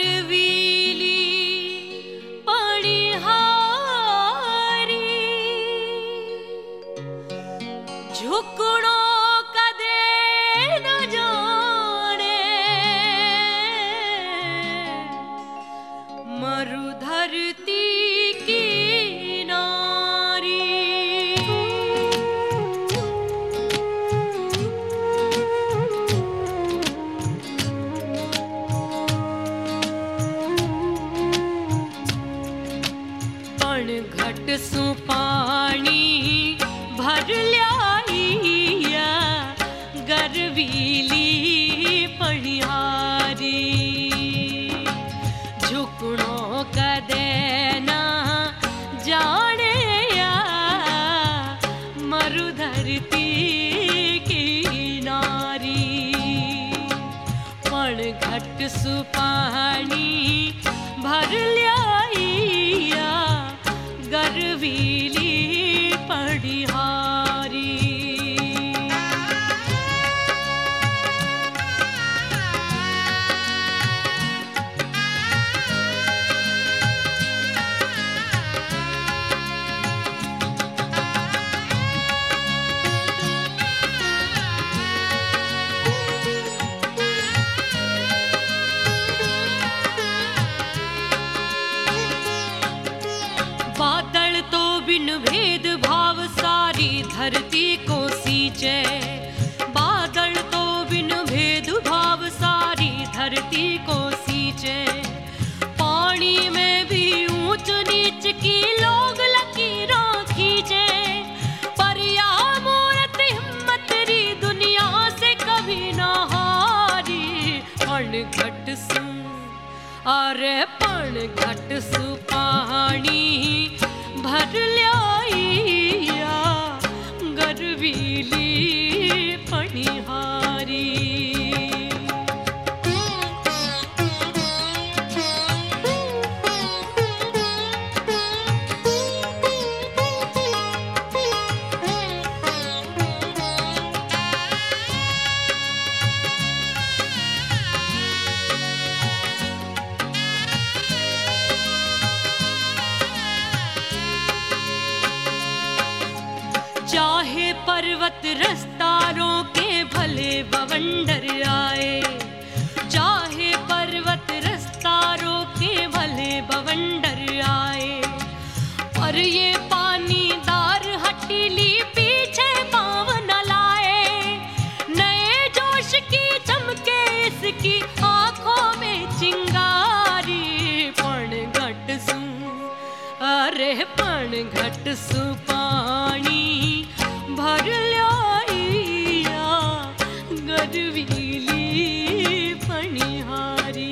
गरवीली पणिहारी झुकड़ो कदे न जाने मरु धरती की नारी। घट सु पानी भर ल्याइया गरवीली पणिहारी झुकड़ो कदे ना जाने या मरु धरती की नारी। पण घट सु पानी भर ल्याइया गरवीली पणिहारी। बादल तो बिन भेद भाव सारी धरती को सींचे। बादल तो बिन भेद भाव सारी धरती को सींचे। पानी में भी ऊंच नीच की लोग लकीरों खींचे। पर या मूरत हिम्मत री दुनिया से कभी ना हारी। पण घट सु अरे पण घट सु पानी भर ल्याइया गरवीली पणिहारी। चाहे पर्वत रस्तारों के भले बवंडर आए। चाहे पर्वत रस्तारों के भले बवंडर आए। पर ये पानीदार हटीली पीछे पाँव न लाए। नए जोश की चमके इसकी आंखों में चिंगारी। पण घट सु अरे पण घट सु पानी भर ल्याइया गरवीली पणिहारी।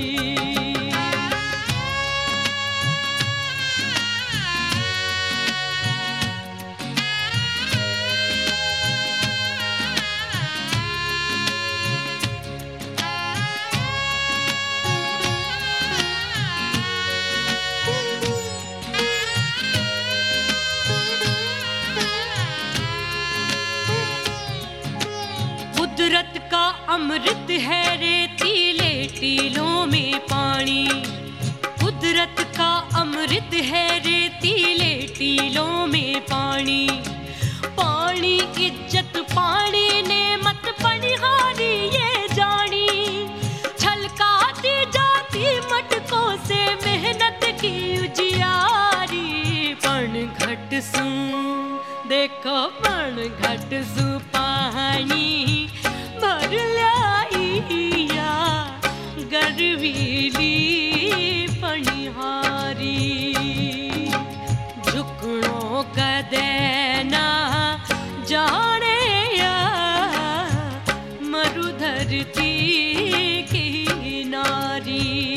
कुदरत का अमृत है रेतीले टीलों में पानी। कुदरत का अमृत है रेतीले टीलों में पानी। पानी इज्जत पानी नेमत पणिहारी ये जानी। छलकाती जाती मटकों से मेहनत की उजियारी। पण घट सु देखो पण घट सु पानी भर ल्याइया गरवीली पणिहारी झुकड़ो कदे ना जाने या मरु धरती की नारी।